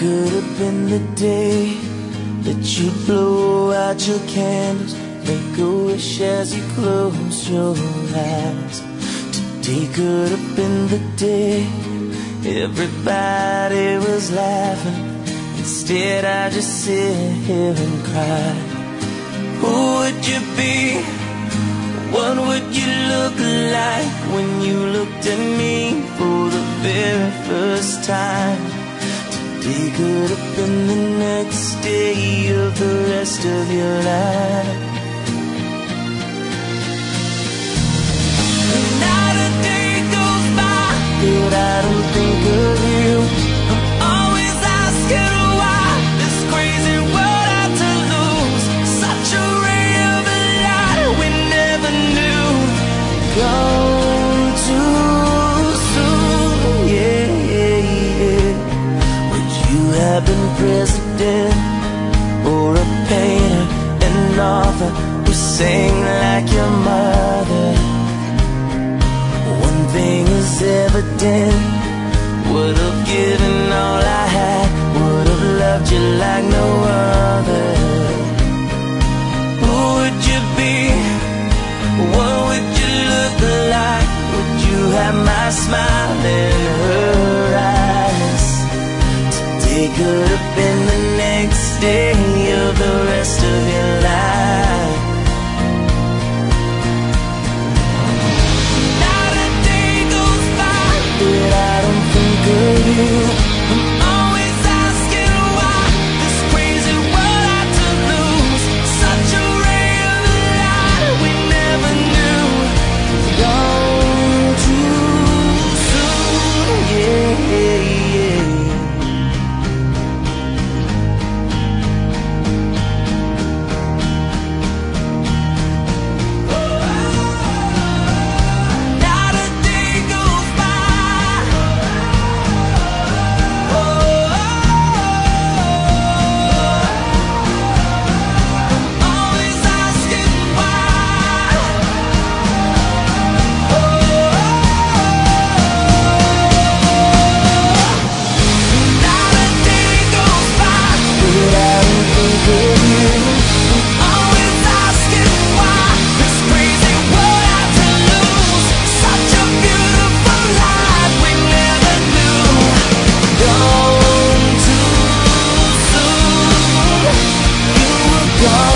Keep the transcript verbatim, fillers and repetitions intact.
could have been the day that you blow out your candles, make a wish as you close your eyes. Today could have been the day everybody was laughing. Instead I just sit here and cry. Who would you be? What would you look like when you looked at me for the very first time? Today could have been the next day of the rest of your life. Not a day goes by that I don't think of you. I'm always asking why this crazy world had to lose such a ray of light we never knew. Gone too soon, yeah, yeah, yeah. Would you have been president or a painter, an author who sang like your mother? One thing is evident, would have given all I had, would have loved you like no other. Who would you be? What would you look like? Would you have my smile in her eyes? Today could have been the next day of the rest of your life. Not a day goes by that I don't think of you. I'm always asking why this crazy world had to lose such a ray of light we never knew. Gone too soon, yeah, yeah, yeah. Not a day goes by. Oh, I'm always asking why. Not a day goes by that I don't think of you. I'm always asking why this crazy world had to lose such a beautiful life we never knew. Gone too soon. You were gone.